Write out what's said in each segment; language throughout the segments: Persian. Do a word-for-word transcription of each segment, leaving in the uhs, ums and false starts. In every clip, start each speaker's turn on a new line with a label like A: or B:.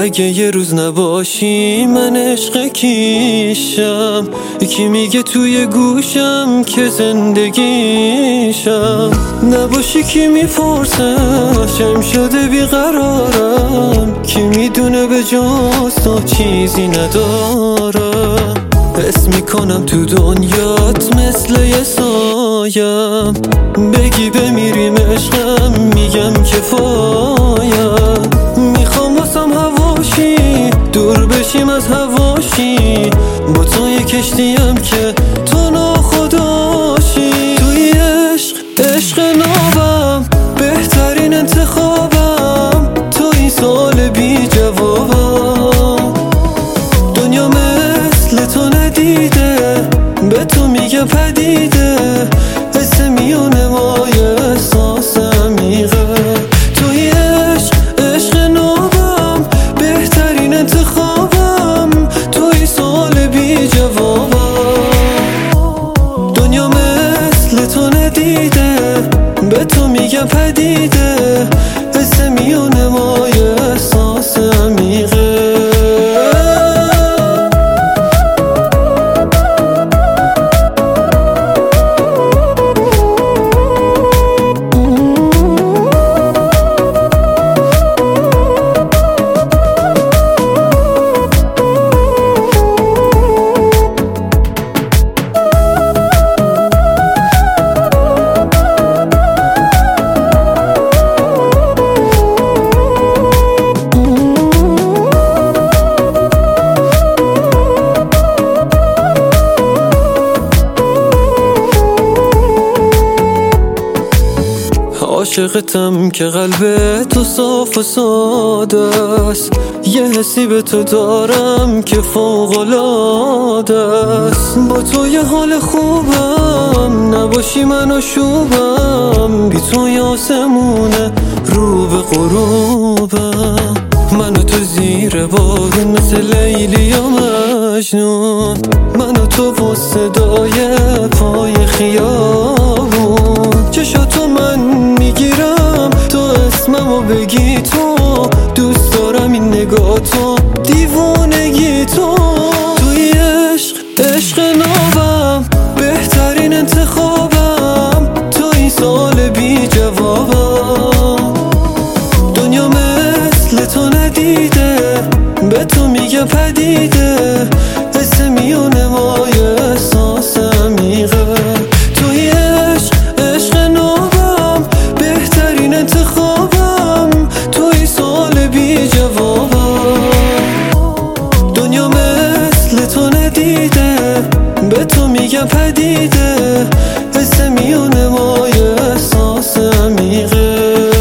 A: اگه یه روز نباشی من عشق کیشم، یکی میگه توی گوشم که زندگیشم. نباشی کی میپرسه چم شده بیقرارم، کی میدونه به جز تو چیزی ندارم. حس میکنم تو دنیات مثل یه سایم، بگی بمیریم عشقم میگم کفایم. میخوام واسم هواشی دور بشیم از هواشی، با تو یه کشتیم که تو ناخداشی. توی عشق عشق نابم بهترین انتخابم، تو این سال بی جوابم. دنیا مثل تو ندیده به تو میگه پدیده، حس میونه ما یه احساس عمیقه. توی عشق عشق نابم بهترین انتخابم، توی سال بی جوابم. دنیا مثل تو ندیده به تو میگه پدیده، حس میونه ما یه احساس عمیقه. عاشقتم که قلب تو صاف و ساده است، یه حسی به تو دارم که فوق‌العاده است. با تو یه حال خوبم، نباشی منو شوبم، بی تو یه آسمونه رو به غروبم. من و تو زیر بارون مثل لیلی و مجنون، من و تو با صدای پای خیابون. چشاتو من میگیرم تو اسممو بگی، تو دوست دارم این نگاه تو دیوونگی تو. توی عشق عشق نابم بهترین انتخابم، تو این سال بی جوابم. دنیا مثل تو ندیده به تو میگه پدیده، حس میونه ما یه احساس عمیقه. توی عشق عشق نابم بهترین انتخابم، توی سال بی جوابم. دنیا مثل تو ندیده به تو میگه پدیده، حس میونه ما یه احساس عمیقه.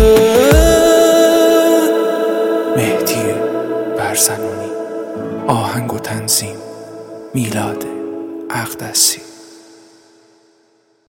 B: مهدی برزنونی، آهنگ و تنظیم میلاد اقدسی.